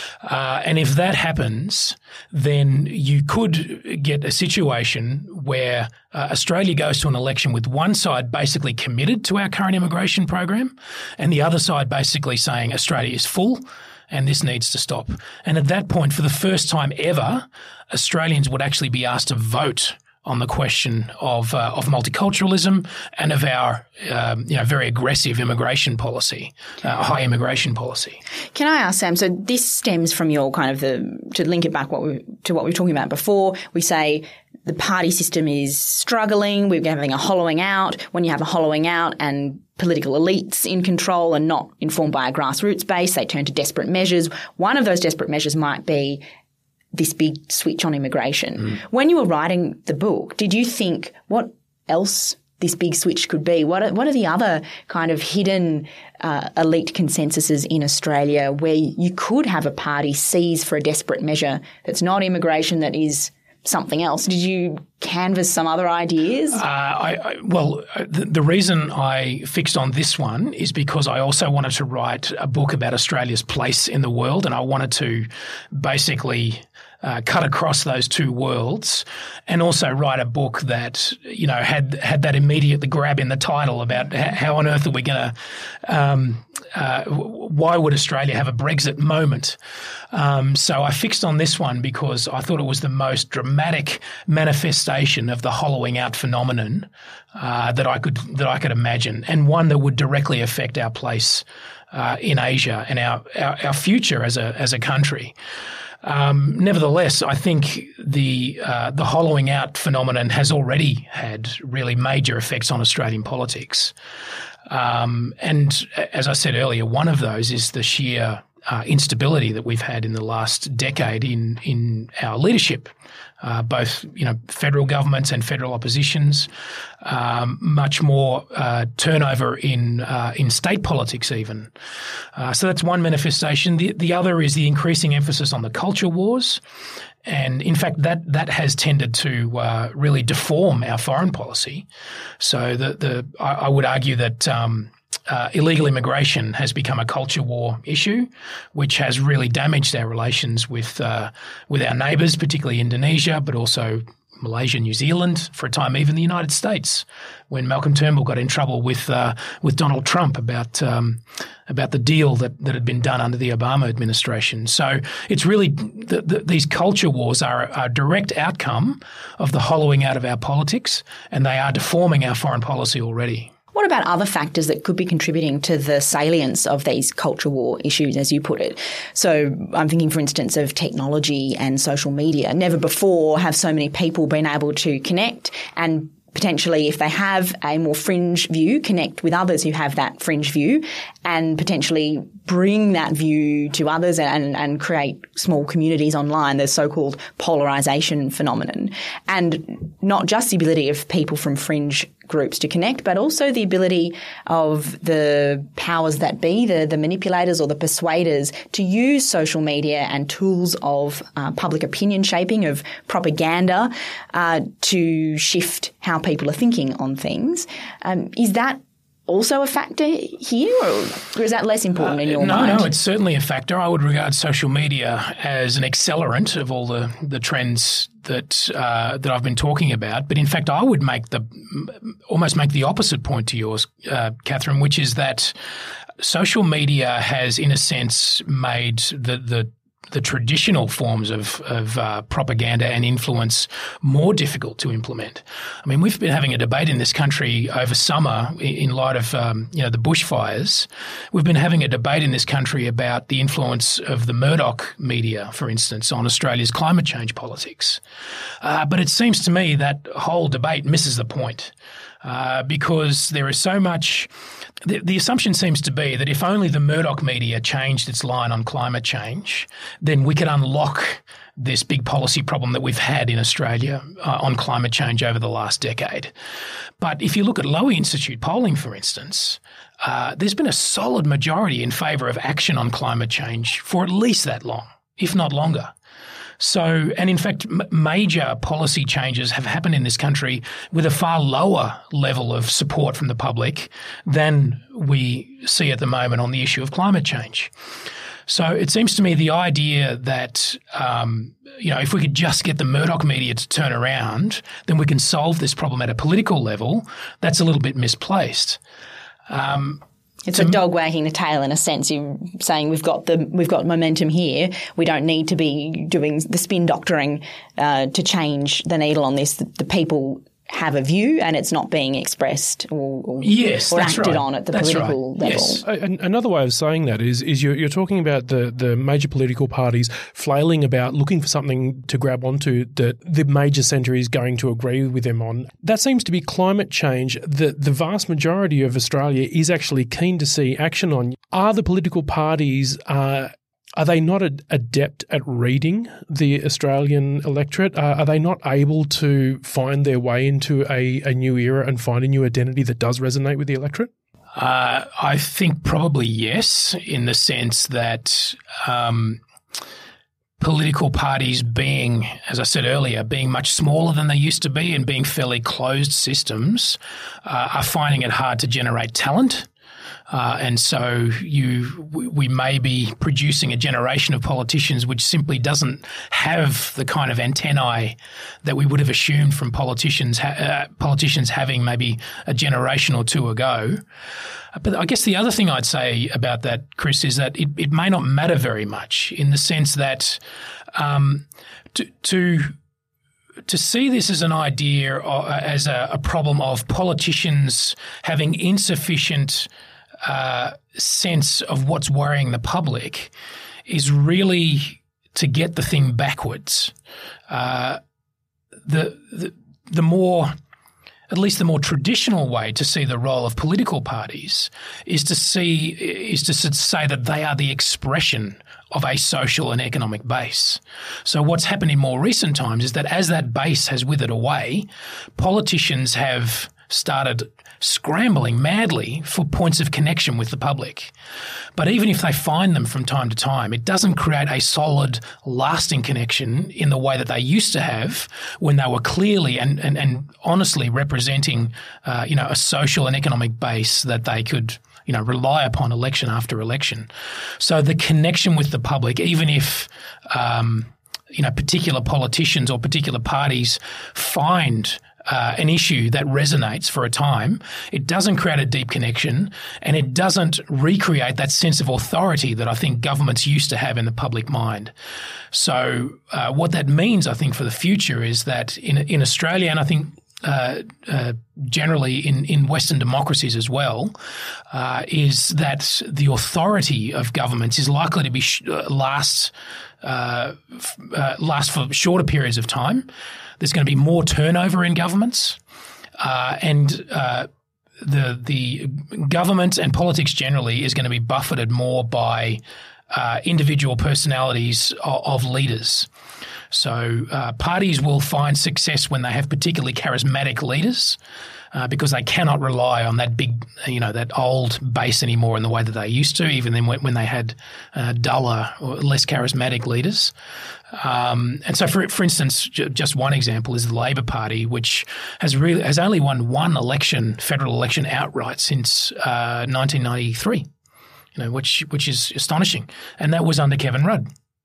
Uh, and if that happens, then you could get a situation where uh, Australia goes to an election with one side basically committed to our current immigration program and the other side basically saying Australia is full and this needs to stop. And at that point, for the first time ever, Australians would actually be asked to vote on the question of uh, of multiculturalism and of our um, you know very aggressive immigration policy, uh, high immigration policy. Can I ask, Sam? So this stems from your kind of the to link it back what we, to what we were talking about before. We say the party system is struggling. We're having a hollowing out. When you have a hollowing out and political elites in control and not informed by a grassroots base, they turn to desperate measures. One of those desperate measures might be this big switch on immigration. Mm. When you were writing the book, did you think what else this big switch could be? What are, what are the other kind of hidden uh, elite consensuses in Australia where you could have a party seize for a desperate measure that's not immigration, that is something else? Did you canvass some other ideas? Uh, I, I, well, the, the reason I fixed on this one is because I also wanted to write a book about Australia's place in the world, and I wanted to basically Uh, cut across those two worlds, and also write a book that you know had had that immediate grab in the title about how on earth are we going to um, uh, why would Australia have a Brexit moment? Um, so I fixed on this one because I thought it was the most dramatic manifestation of the hollowing out phenomenon uh, that I could that I could imagine, and one that would directly affect our place uh, in Asia and our, our our future as a as a country. Um, nevertheless, I think the uh, the hollowing out phenomenon has already had really major effects on Australian politics. Um, and as I said earlier, one of those is the sheer uh, instability that we've had in the last decade in in our leadership. Uh, both, you know, federal governments and federal oppositions, um, much more uh, turnover in uh, in state politics even. Uh, so that's one manifestation. The the other is the increasing emphasis on the culture wars, and in fact that that has tended to uh, really deform our foreign policy. So the the I, I would argue that. Um, Uh, illegal immigration has become a culture war issue, which has really damaged our relations with uh, with our neighbours, particularly Indonesia, but also Malaysia, New Zealand, for a time even the United States, when Malcolm Turnbull got in trouble with uh, with Donald Trump about um, about the deal that, that had been done under the Obama administration. So it's really the, the, these culture wars are, are a direct outcome of the hollowing out of our politics, and they are deforming our foreign policy already. What about other factors that could be contributing to the salience of these culture war issues, as you put it? So I'm thinking, for instance, of technology and social media. Never before have so many people been able to connect and potentially, if they have a more fringe view, connect with others who have that fringe view and potentially bring that view to others and, and create small communities online, the so-called polarisation phenomenon. And not just the ability of people from fringe groups to connect, but also the ability of the powers that be, the, the manipulators or the persuaders, to use social media and tools of uh, public opinion shaping, of propaganda, uh, to shift how people are thinking on things. Um, is that also a factor here, or, or is that less important uh, in your no, mind? No, no, it's certainly a factor. I would regard social media as an accelerant of all the, the trends that uh, that I've been talking about. But in fact, I would make the almost make the opposite point to yours, uh, Catherine, which is that social media has, in a sense, made the the the traditional forms of, of uh, propaganda and influence more difficult to implement. I mean, we've been having a debate in this country over summer in light of, um, you know, the bushfires. We've been having a debate in this country about the influence of the Murdoch media, for instance, on Australia's climate change politics. Uh, but it seems to me that whole debate misses the point. Uh, because there is so much the, – the assumption seems to be that if only the Murdoch media changed its line on climate change, then we could unlock this big policy problem that we've had in Australia uh, on climate change over the last decade. But if you look at Lowy Institute polling, for instance, uh, there's been a solid majority in favour of action on climate change for at least that long, if not longer. So, and in fact, m- major policy changes have happened in this country with a far lower level of support from the public than we see at the moment on the issue of climate change. So it seems to me the idea that, um, you know, if we could just get the Murdoch media to turn around, then we can solve this problem at a political level, that's a little bit misplaced. Um It's a dog wagging the tail in a sense. You're saying we've got the we've got momentum here. We don't need to be doing the spin doctoring uh, to change the needle on this. The, the people have a view and it's not being expressed or, or, yes, or that's acted right. on at the that's political right. level. Yes. Another way of saying that is is you're, you're talking about the, the major political parties flailing about looking for something to grab onto that the major centre is going to agree with them on. That seems to be climate change that the vast majority of Australia is actually keen to see action on. Are the political parties uh, Are they not ad- adept at reading the Australian electorate? Uh, are they not able to find their way into a, a new era and find a new identity that does resonate with the electorate? Uh, I think probably yes, in the sense that um, political parties being, as I said earlier, being much smaller than they used to be and being fairly closed systems uh, are finding it hard to generate talent. Uh, and so you, we may be producing a generation of politicians which simply doesn't have the kind of antennae that we would have assumed from politicians, ha- uh, politicians having maybe a generation or two ago. But I guess the other thing I'd say about that, Chris, is that it, it may not matter very much in the sense that um, to, to to see this as an idea, or as a, a problem of politicians having insufficient uh, sense of what's worrying the public is really to get the thing backwards. Uh, the, the the more, at least the more traditional way to see the role of political parties is to see is to say that they are the expression of a social and economic base. So what's happened in more recent times is that as that base has withered away, politicians have started scrambling madly for points of connection with the public. But even if they find them from time to time, it doesn't create a solid, lasting connection in the way that they used to have when they were clearly and, and, and honestly representing, uh, you know, a social and economic base that they could, you know, rely upon election after election. So the connection with the public, even if, um, you know, particular politicians or particular parties find uh, an issue that resonates for a time, it doesn't create a deep connection and it doesn't recreate that sense of authority that I think governments used to have in the public mind. So uh, what that means, I think, for the future is that in in Australia, and I think Uh, uh, generally in, in Western democracies as well, uh, is that the authority of governments is likely to be sh- uh, last uh, f- uh, last for shorter periods of time. There's going to be more turnover in governments, uh, and uh, the the government and politics generally is going to be buffeted more by uh, individual personalities of, of leaders. So uh, parties will find success when they have particularly charismatic leaders uh, because they cannot rely on that big, you know, that old base anymore in the way that they used to, even then when, when they had uh, duller or less charismatic leaders. Um, and so, for for instance, j- just one example is the Labor Party, which has really has only won one election, federal election outright since uh, nineteen ninety-three, you know, which which is astonishing, and that was under Kevin Rudd.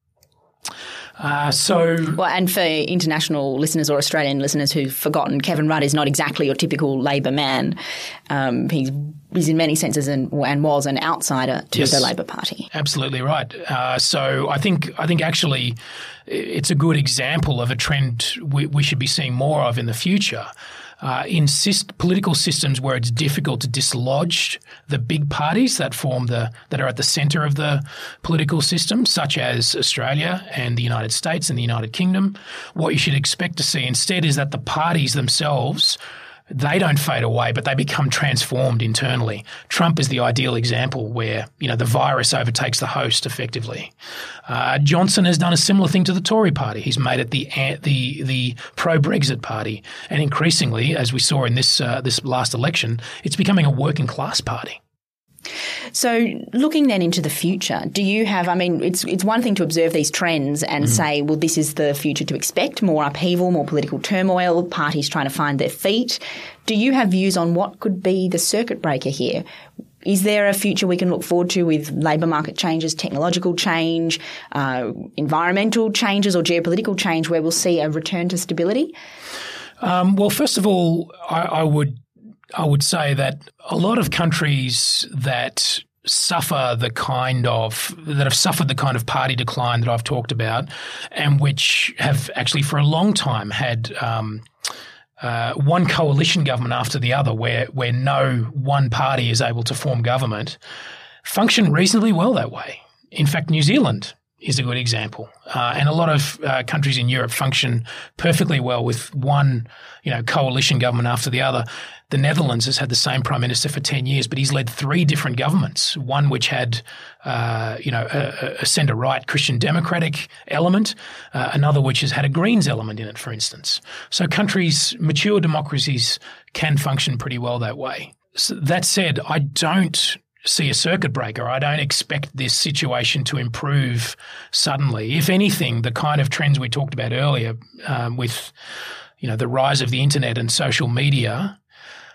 Uh, so, well, and for international listeners or Australian listeners who've forgotten, Kevin Rudd is not exactly your typical Labor man. Um, he's, he's in many senses and, and was an outsider to yes, the Labor Party. Absolutely right. Uh, so I think I think actually it's a good example of a trend we, we should be seeing more of in the future. Uh, in syst- political systems where it's difficult to dislodge the big parties that form the that are at the centre of the political system, such as Australia and the United States and the United Kingdom, what you should expect to see instead is that the parties themselves, they don't fade away, but they become transformed internally. Trump is the ideal example where, you know, the virus overtakes the host effectively. Uh, Johnson has done a similar thing to the Tory party. He's made it the the the pro-Brexit party, and increasingly, as we saw in this uh, this last election, it's becoming a working class party. So looking then into the future, do you have, I mean, it's it's one thing to observe these trends and mm-hmm. say, well, this is the future to expect, more upheaval, more political turmoil, parties trying to find their feet. Do you have views on what could be the circuit breaker here? Is there a future we can look forward to with labour market changes, technological change, uh, environmental changes or geopolitical change where we'll see a return to stability? Um, well, first of all, I, I would I would say that a lot of countries that suffer the kind of that have suffered the kind of party decline that I've talked about, and which have actually for a long time had um, uh, one coalition government after the other, where where no one party is able to form government, function reasonably well that way. In fact, New Zealand is a good example, uh, and a lot of uh, countries in Europe function perfectly well with one, you know, coalition government after the other. The Netherlands has had the same prime minister for ten years, but he's led three different governments, one which had, uh, you know, a, a centre-right Christian democratic element, uh, another which has had a Greens element in it, for instance. So countries, mature democracies can function pretty well that way. So that said, I don't see a circuit breaker. I don't expect this situation to improve suddenly. If anything, the kind of trends we talked about earlier um, with, you know, the rise of the internet and social media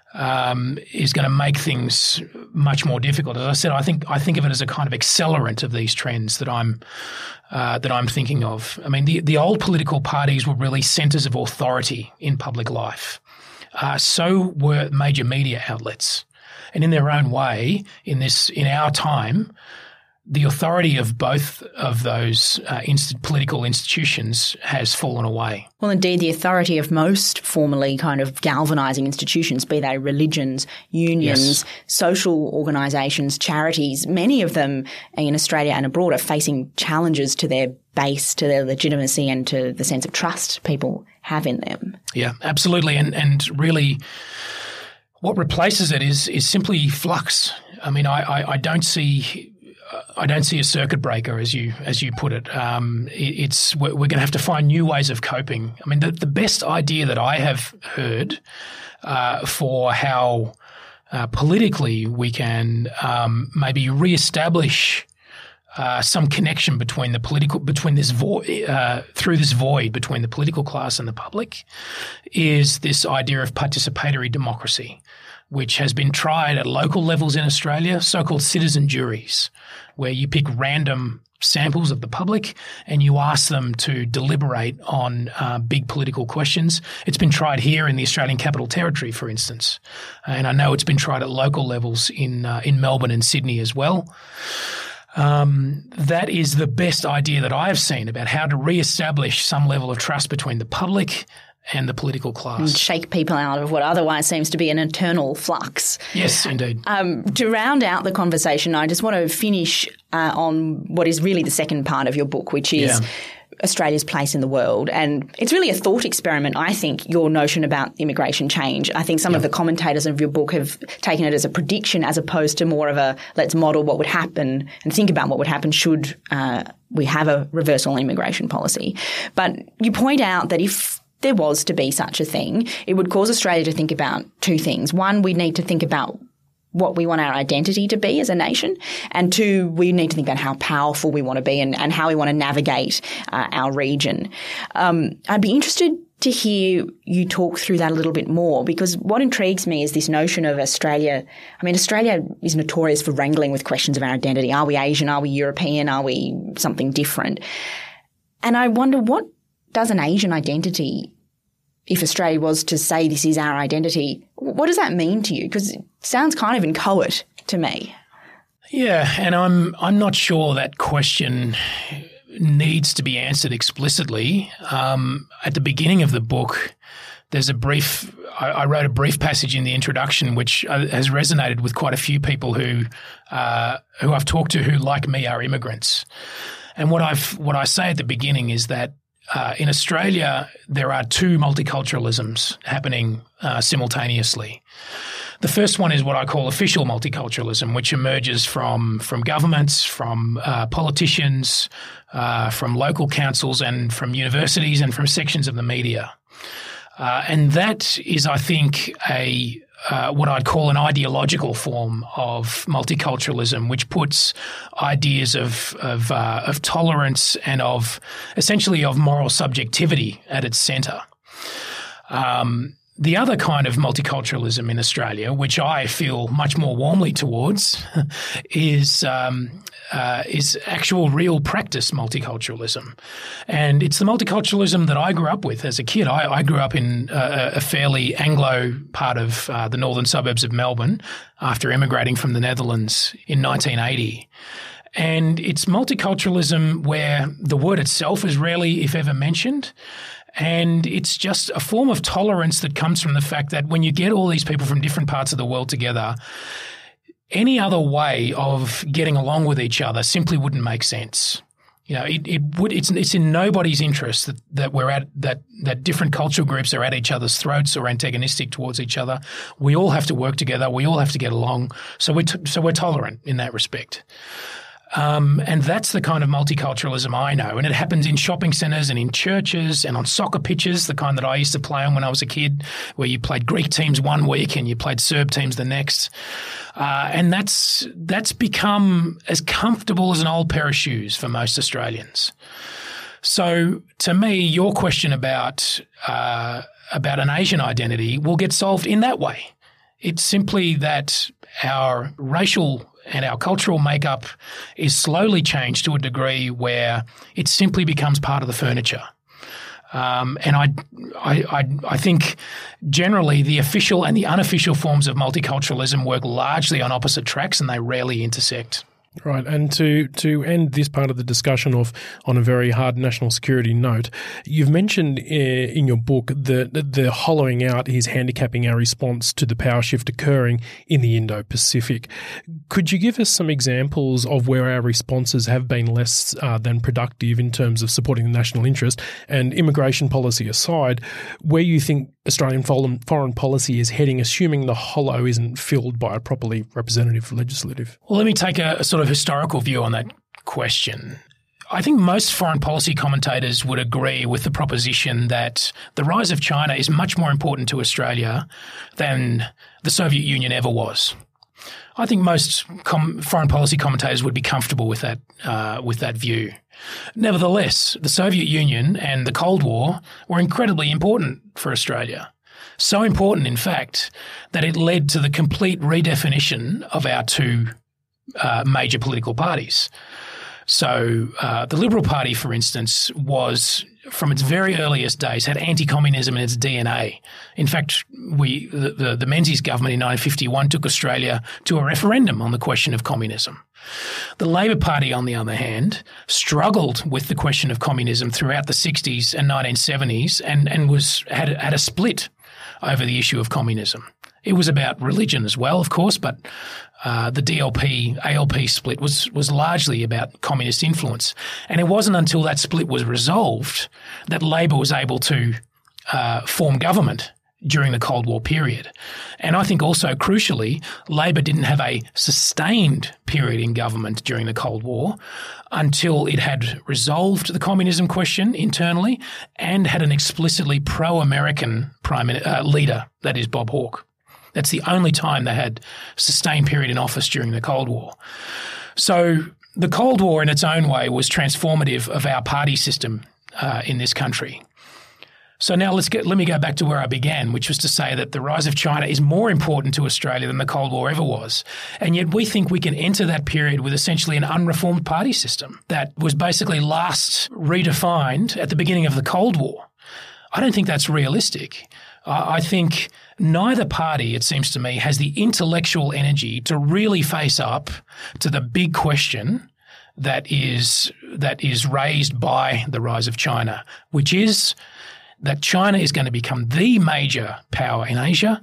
um, is going to make things much more difficult. As I said, I think I think of it as a kind of accelerant of these trends that I'm uh, that I'm thinking of. I mean, the the old political parties were really centres of authority in public life. Uh, so were major media outlets, and in their own way, in this in our time, the authority of both of those uh, inst- political institutions has fallen away. Well, indeed, the authority of most formerly kind of galvanising institutions, be they religions, unions, Yes. social organisations, charities, many of them in Australia and abroad are facing challenges to their base, to their legitimacy and to the sense of trust people have in them. Yeah, absolutely. And and really what replaces it is is simply flux. I mean, I, I, I don't see I don't see a circuit breaker, as you as you put it. Um, it it's we're, we're going to have to find new ways of coping. I mean, the, the best idea that I have heard uh, for how uh, politically we can um, maybe reestablish uh, some connection between the political between this void uh, through this void between the political class and the public is this idea of participatory democracy, which has been tried at local levels in Australia, so-called citizen juries, where you pick random samples of the public and you ask them to deliberate on uh, big political questions. It's been tried here in the Australian Capital Territory, for instance, and I know it's been tried at local levels in uh, in Melbourne and Sydney as well. Um, that is the best idea that I have seen about how to re-establish some level of trust between the public and the political class. And shake people out of what otherwise seems to be an eternal flux. Yes, indeed. Um, to round out the conversation, I just want to finish uh, on what is really the second part of your book, which is Yeah. Australia's place in the world. And it's really a thought experiment, I think, your notion about immigration change. I think some of the commentators of your book have taken it as a prediction as opposed to more of a let's model what would happen and think about what would happen should uh, we have a reversal in immigration policy. But you point out that if there was to be such a thing, it would cause Australia to think about two things. One, we need to think about what we want our identity to be as a nation. And two, we need to think about how powerful we want to be and, and how we want to navigate uh, our region. Um, I'd be interested to hear you talk through that a little bit more, because what intrigues me is this notion of Australia. I mean, Australia is notorious for wrangling with questions of our identity. Are we Asian? Are we European? Are we something different? And I wonder, what does an Asian identity, if Australia was to say this is our identity, what does that mean to you? Because it sounds kind of inchoate to me. Yeah, and I'm I'm not sure that question needs to be answered explicitly. Um, at the beginning of the book, there's a brief I, I wrote a brief passage in the introduction which uh, has resonated with quite a few people who uh, who I've talked to who, like me, are immigrants. And what I've what I say at the beginning is that Uh, in Australia, there are two multiculturalisms happening uh, simultaneously. The first one is what I call official multiculturalism, which emerges from from governments, from uh, politicians, uh, from local councils and from universities and from sections of the media. Uh, and that is, I think, a uh, what I'd call an ideological form of multiculturalism, which puts ideas of of, uh, of tolerance and of essentially of moral subjectivity at its centre. Um, the other kind of multiculturalism in Australia, which I feel much more warmly towards, is um, uh, is actual real practice multiculturalism. And it's the multiculturalism that I grew up with as a kid. I, I grew up in a, a fairly Anglo part of uh, the northern suburbs of Melbourne after immigrating from the Netherlands in nineteen eighty. And it's multiculturalism where the word itself is rarely, if ever, mentioned. And it's just a form of tolerance that comes from the fact that when you get all these people from different parts of the world together, any other way of getting along with each other simply wouldn't make sense. You know, it, it would. It's it's in nobody's interest that, that we're at that that different cultural groups are at each other's throats or antagonistic towards each other. We all have to work together. We all have to get along. So we t- so we're tolerant in that respect. Um, and that's the kind of multiculturalism I know. And it happens in shopping centres and in churches and on soccer pitches, the kind that I used to play on when I was a kid, where you played Greek teams one week and you played Serb teams the next. Uh, and that's that's become as comfortable as an old pair of shoes for most Australians. So to me, your question about uh, about an Asian identity will get solved in that way. It's simply that our racial and our cultural makeup is slowly changed to a degree where it simply becomes part of the furniture. Um, and I, I, I, I think generally the official and the unofficial forms of multiculturalism work largely on opposite tracks, and they rarely intersect. Right, and to, to end this part of the discussion off on a very hard national security note, you've mentioned uh, in your book that the hollowing out is handicapping our response to the power shift occurring in the Indo-Pacific. Could you give us some examples of where our responses have been less uh, than productive in terms of supporting the national interest, and immigration policy aside, where you think Australian foreign policy is heading, assuming the hollow isn't filled by a properly representative legislative? Well, let me take a, a sort of historical view on that question. I think most foreign policy commentators would agree with the proposition that the rise of China is much more important to Australia than the Soviet Union ever was. I think most com- foreign policy commentators would be comfortable with that uh, with that view. Nevertheless, the Soviet Union and the Cold War were incredibly important for Australia. So important, in fact, that it led to the complete redefinition of our two uh, major political parties. So uh, the Liberal Party, for instance, was from its very earliest days had anti-communism in its D N A. In fact, we the, the, the Menzies government in nineteen fifty-one took Australia to a referendum on the question of communism. The Labor Party, on the other hand, struggled with the question of communism throughout the sixties and nineteen seventies and, and was had, had a split over the issue of communism. It was about religion as well, of course, but uh, the D L P A L P split was was largely about communist influence. And it wasn't until that split was resolved that Labor was able to uh, form government during the Cold War period. And I think also crucially, Labor didn't have a sustained period in government during the Cold War until it had resolved the communism question internally and had an explicitly pro-American prime uh, leader, that is Bob Hawke. That's the only time they had sustained period in office during the Cold War. So the Cold War in its own way was transformative of our party system uh, in this country. So now let's get, let me go back to where I began, which was to say that the rise of China is more important to Australia than the Cold War ever was. And yet we think we can enter that period with essentially an unreformed party system that was basically last redefined at the beginning of the Cold War. I don't think that's realistic. I think neither party, it seems to me, has the intellectual energy to really face up to the big question that is that is raised by the rise of China, which is that China is going to become the major power in Asia,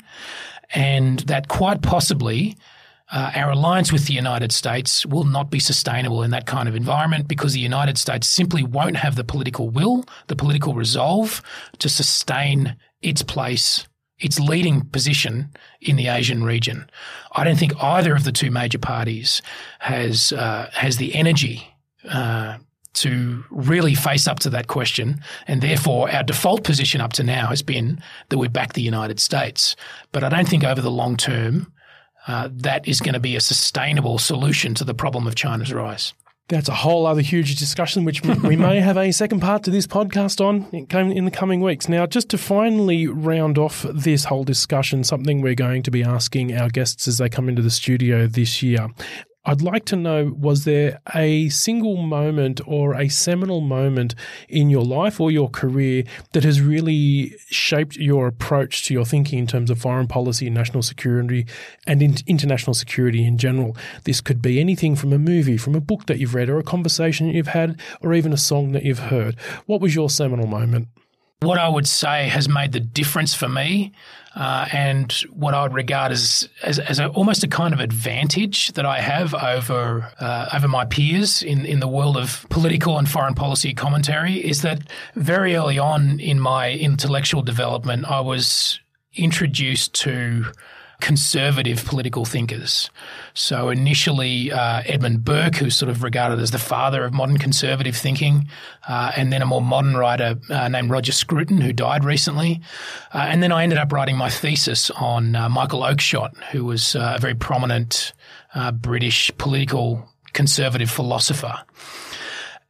and that quite possibly uh, our alliance with the United States will not be sustainable in that kind of environment because the United States simply won't have the political will, the political resolve to sustain its place, its leading position in the Asian region. I don't think either of the two major parties has uh, has the energy uh, to really face up to that question, and therefore our default position up to now has been that we back the United States. But I don't think over the long term uh, that is going to be a sustainable solution to the problem of China's rise. That's a whole other huge discussion, which we may have a second part to this podcast on in the coming weeks. Now, just to finally round off this whole discussion, something we're going to be asking our guests as they come into the studio this year, I'd like to know, was there a single moment or a seminal moment in your life or your career that has really shaped your approach to your thinking in terms of foreign policy, national security, and in- international security in general? This could be anything from a movie, from a book that you've read, or a conversation you've had, or even a song that you've heard. What was your seminal moment? What I would say has made the difference for me uh, and what I would regard as as, as a, almost a kind of advantage that I have over uh, over my peers in, in the world of political and foreign policy commentary is that very early on in my intellectual development, I was introduced to conservative political thinkers. So initially uh, Edmund Burke, who's sort of regarded as the father of modern conservative thinking, uh, and then a more modern writer uh, named Roger Scruton, who died recently. Uh, and then I ended up writing my thesis on uh, Michael Oakeshott, who was uh, a very prominent uh, British political conservative philosopher.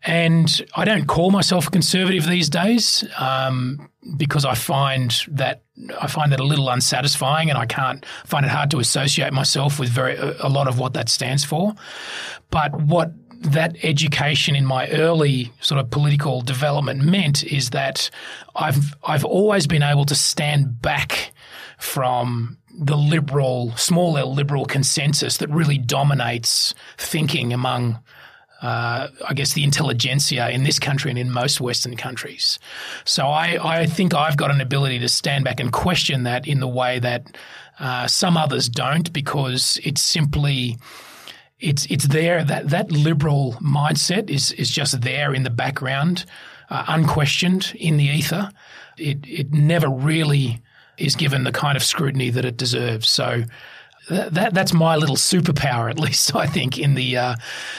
And I don't call myself a conservative these days um, because I find that I find that a little unsatisfying, and I can't find it hard to associate myself with very a lot of what that stands for. But what that education in my early sort of political development meant is that I've I've always been able to stand back from the liberal, small L liberal consensus that really dominates thinking among Uh, I guess the intelligentsia in this country and in most Western countries. So I, I think I've got an ability to stand back and question that in the way that uh, some others don't, because it's simply it's it's there that that liberal mindset is is just there in the background, uh, unquestioned in the ether. It it never really is given the kind of scrutiny that it deserves. So that, that that's my little superpower, at least I think, in the uh,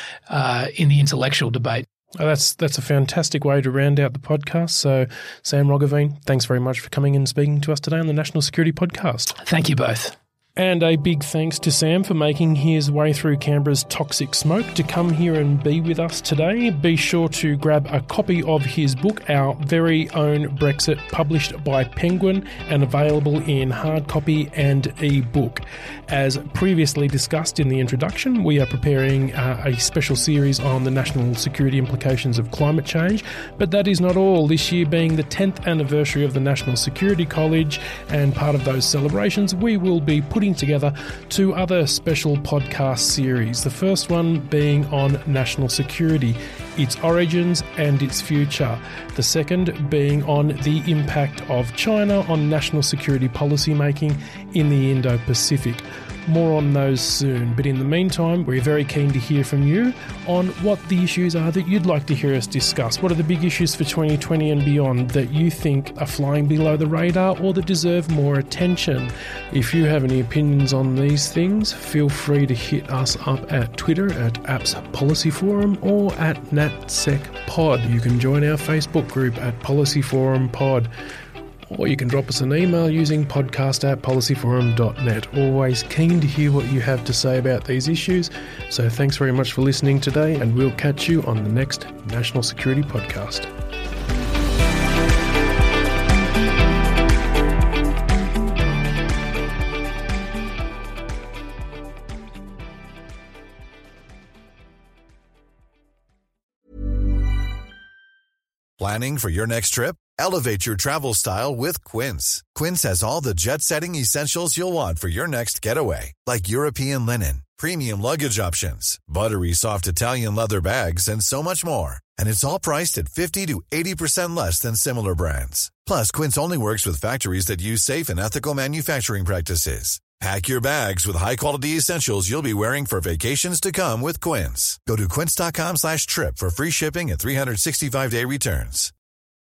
Uh, in the intellectual debate. Oh, that's that's a fantastic way to round out the podcast. So, Sam Roggeveen, thanks very much for coming and speaking to us today on the National Security Podcast. Thank you both. And a big thanks to Sam for making his way through Canberra's toxic smoke to come here and be with us today. Be sure to grab a copy of his book, Our Very Own Brexit, published by Penguin and available in hard copy and e-book. As previously discussed in the introduction, we are preparing uh, a special series on the national security implications of climate change, but that is not all. This year being the tenth anniversary of the National Security College, and part of those celebrations, we will be putting together two other special podcast series. The first one being on national security, its origins and its future. The second being on the impact of China on national security policy making in the Indo-Pacific. More on those soon, but in the meantime, we're very keen to hear from you on what the issues are that you'd like to hear us discuss. What are the big issues for twenty twenty and beyond that you think are flying below the radar or that deserve more attention? If you have any opinions on these things, feel free to hit us up at Twitter at Apps Policy Forum or at NatSecPod. You can join our Facebook group at Policy Forum Pod. Or you can drop us an email using podcast at policyforum dot net. Always keen to hear what you have to say about these issues. So thanks very much for listening today, and we'll catch you on the next National Security Podcast. Planning for your next trip? Elevate your travel style with Quince. Quince has all the jet-setting essentials you'll want for your next getaway, like European linen, premium luggage options, buttery soft Italian leather bags, and so much more. And it's all priced at fifty to eighty percent less than similar brands. Plus, Quince only works with factories that use safe and ethical manufacturing practices. Pack your bags with high-quality essentials you'll be wearing for vacations to come with Quince. Go to quince dot com slash trip for free shipping and three sixty-five day returns.